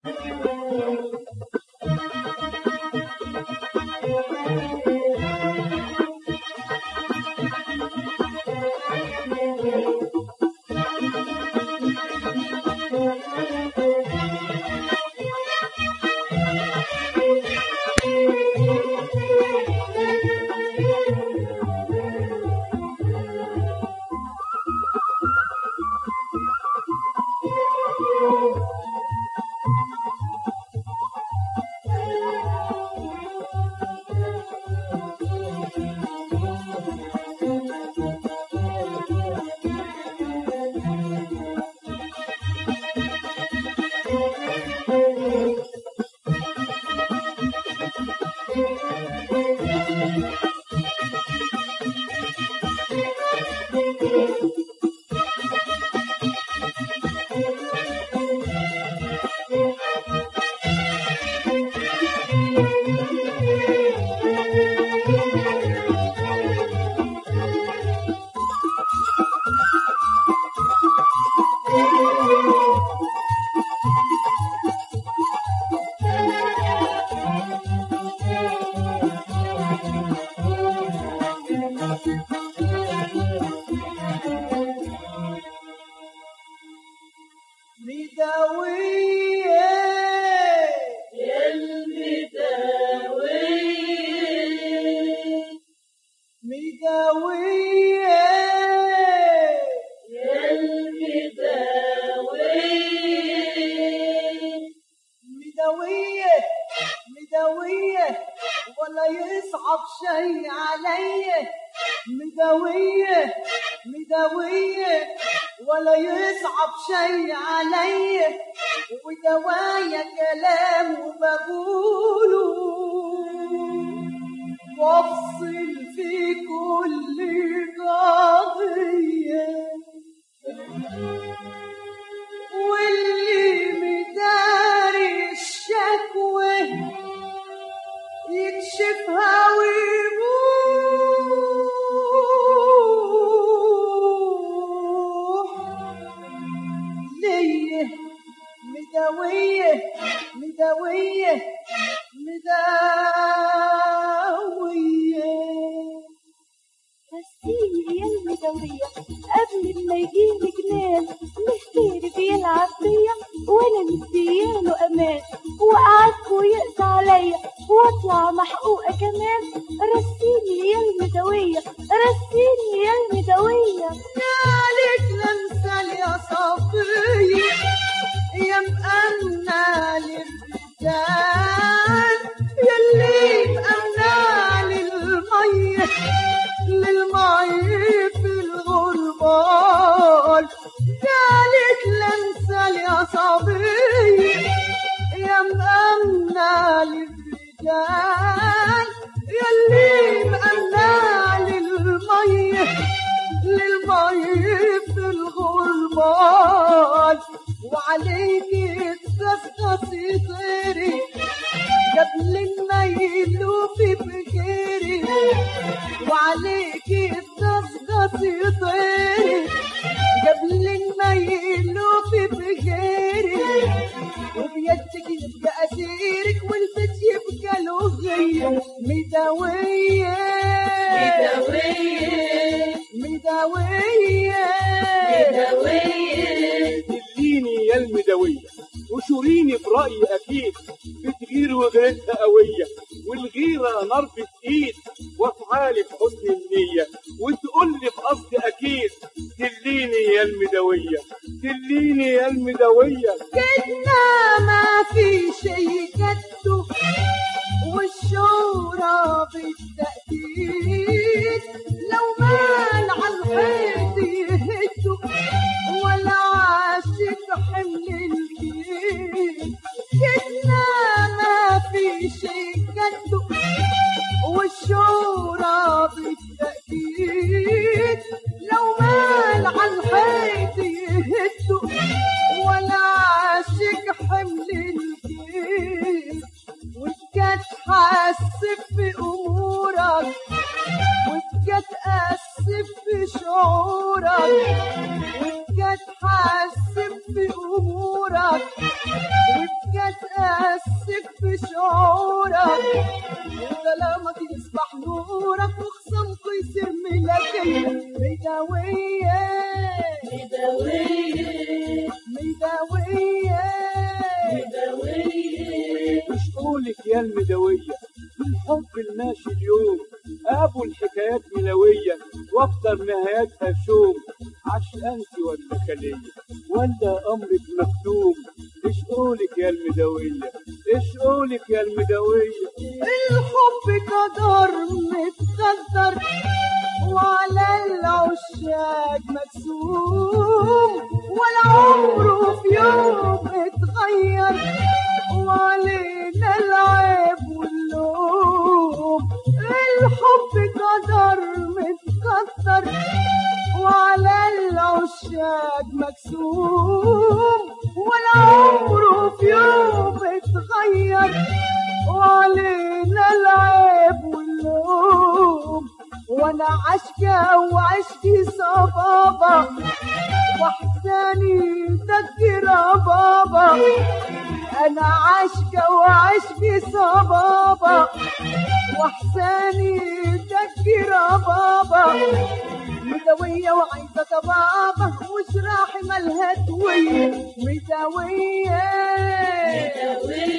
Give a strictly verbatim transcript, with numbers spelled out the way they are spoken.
وابقى تحاسب في امورك وابقى يكفي شعورك، وظلامك يصبح نورك، وخصمك يصير ملكية. ميداوية ميداوية ميداوية ميداوية. مشقولك يا المداوية بالحب الماشي اليوم، ابو الحكايات ملوية واكتر نهاياتها شوم. عشقانتي ولا خلية ولا امرك مكتوم؟ ايش قولك يا المداوية، ايش قولك يا المداوية؟ الحب قدر متقدر، وعلى العشاق مقسوم، ولا عمره في يوم اتغير، وعلينا العيب واللوم. الحب قدر متقدر، وعلى العشاق مقسوم، ولا عمره في يوم اتغير، وعلينا العيب واللوم. وانا عشقة وعشقي صبابة، واحزاني تذكرة بابا. انا عشقة وعشقي صبابة، واحزاني تذكرة بابا. مداوية وعايزة طبابة، وجراحي مالها دوية. مداوية ميداوية